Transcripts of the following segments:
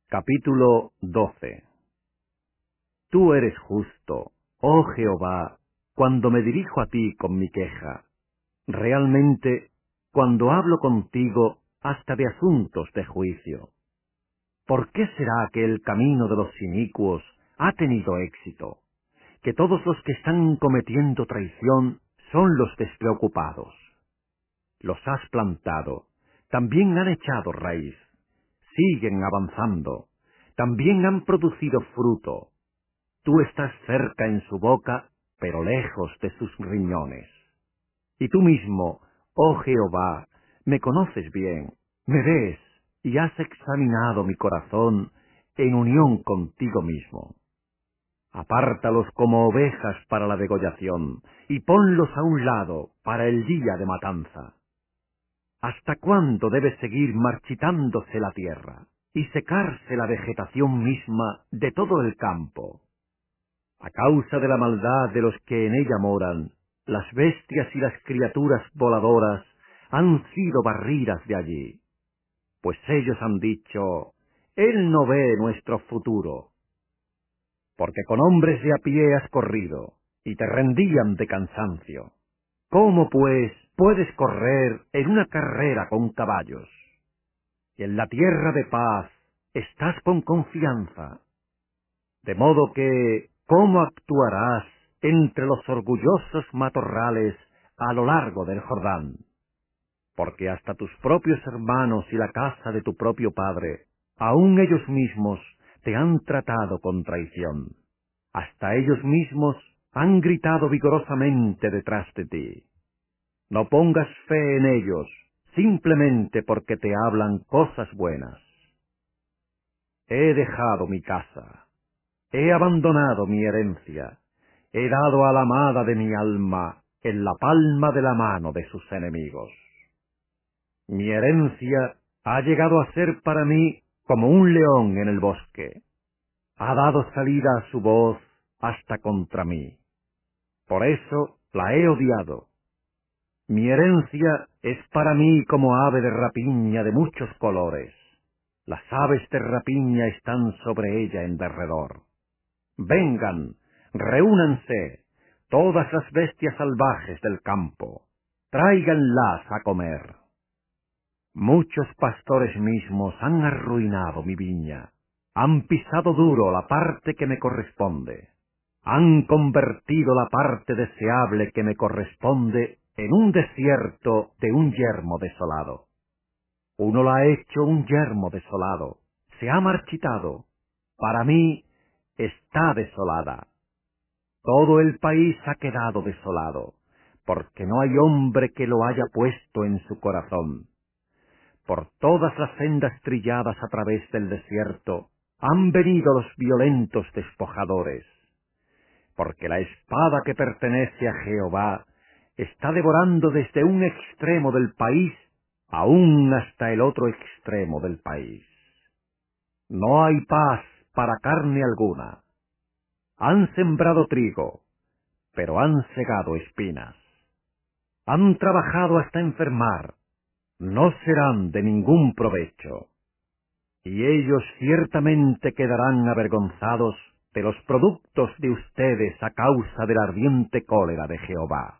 Capítulo 12. Tú eres justo, oh Jehová, cuando me dirijo a ti con mi queja. Realmente, cuando hablo contigo hasta de asuntos de juicio. ¿Por qué será que el camino de los inicuos ha tenido éxito? Que todos los que están cometiendo traición son los despreocupados. Los has plantado, también han echado raíz. Siguen avanzando, también han producido fruto. Tú estás cerca en su boca, pero lejos de sus riñones. Y tú mismo, oh Jehová, me conoces bien, me ves y has examinado mi corazón en unión contigo mismo. Apártalos como ovejas para la degollación y ponlos a un lado para el día de matanza. ¿Hasta cuándo debe seguir marchitándose la tierra y secarse la vegetación misma de todo el campo? A causa de la maldad de los que en ella moran, las bestias y las criaturas voladoras han sido barridas de allí. Pues ellos han dicho, Él no ve nuestro futuro. Porque con hombres de a pie has corrido, y te rendían de cansancio. ¿Cómo, pues, puedes correr en una carrera con caballos? Y en la tierra de paz estás con confianza. De modo que, ¿cómo actuarás entre los orgullosos matorrales a lo largo del Jordán? Porque hasta tus propios hermanos y la casa de tu propio padre, aun ellos mismos, te han tratado con traición. Hasta ellos mismos han gritado vigorosamente detrás de ti. No pongas fe en ellos, simplemente porque te hablan cosas buenas. He dejado mi casa. He abandonado mi herencia, he dado a la amada de mi alma en la palma de la mano de sus enemigos. Mi herencia ha llegado a ser para mí como un león en el bosque. Ha dado salida a su voz hasta contra mí. Por eso la he odiado. Mi herencia es para mí como ave de rapiña de muchos colores. Las aves de rapiña están sobre ella en derredor. Vengan, reúnanse, todas las bestias salvajes del campo, tráiganlas a comer. Muchos pastores mismos han arruinado mi viña, han pisado duro la parte que me corresponde, han convertido la parte deseable que me corresponde en un desierto de un yermo desolado. Uno la ha hecho un yermo desolado, se ha marchitado, para mí está desolada. Todo el país ha quedado desolado, porque no hay hombre que lo haya puesto en su corazón. Por todas las sendas trilladas a través del desierto han venido los violentos despojadores, porque la espada que pertenece a Jehová está devorando desde un extremo del país aún hasta el otro extremo del país. No hay paz para carne alguna. Han sembrado trigo, pero han segado espinas. Han trabajado hasta enfermar, no serán de ningún provecho. Y ellos ciertamente quedarán avergonzados de los productos de ustedes a causa de la ardiente cólera de Jehová.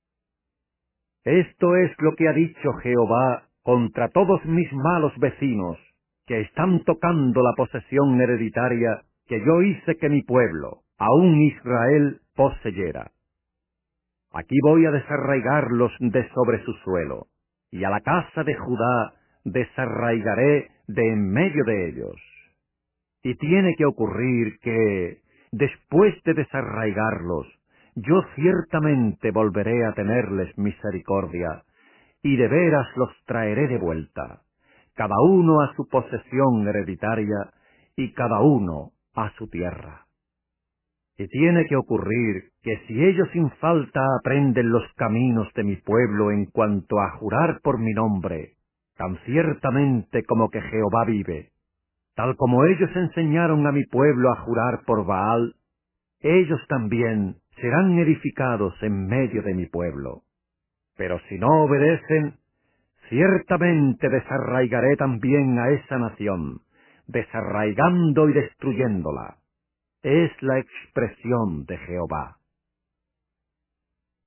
Esto es lo que ha dicho Jehová contra todos mis malos vecinos, que están tocando la posesión hereditaria que yo hice que mi pueblo, aun Israel, poseyera. Aquí voy a desarraigarlos de sobre su suelo, y a la casa de Judá desarraigaré de en medio de ellos. Y tiene que ocurrir que, después de desarraigarlos, yo ciertamente volveré a tenerles misericordia, y de veras los traeré de vuelta, cada uno a su posesión hereditaria, y cada uno a su tierra. Y tiene que ocurrir que si ellos sin falta aprenden los caminos de mi pueblo en cuanto a jurar por mi nombre, tan ciertamente como que Jehová vive, tal como ellos enseñaron a mi pueblo a jurar por Baal, ellos también serán edificados en medio de mi pueblo. Pero si no obedecen, ciertamente desarraigaré también a esa nación, desarraigando y destruyéndola. Es la expresión de Jehová.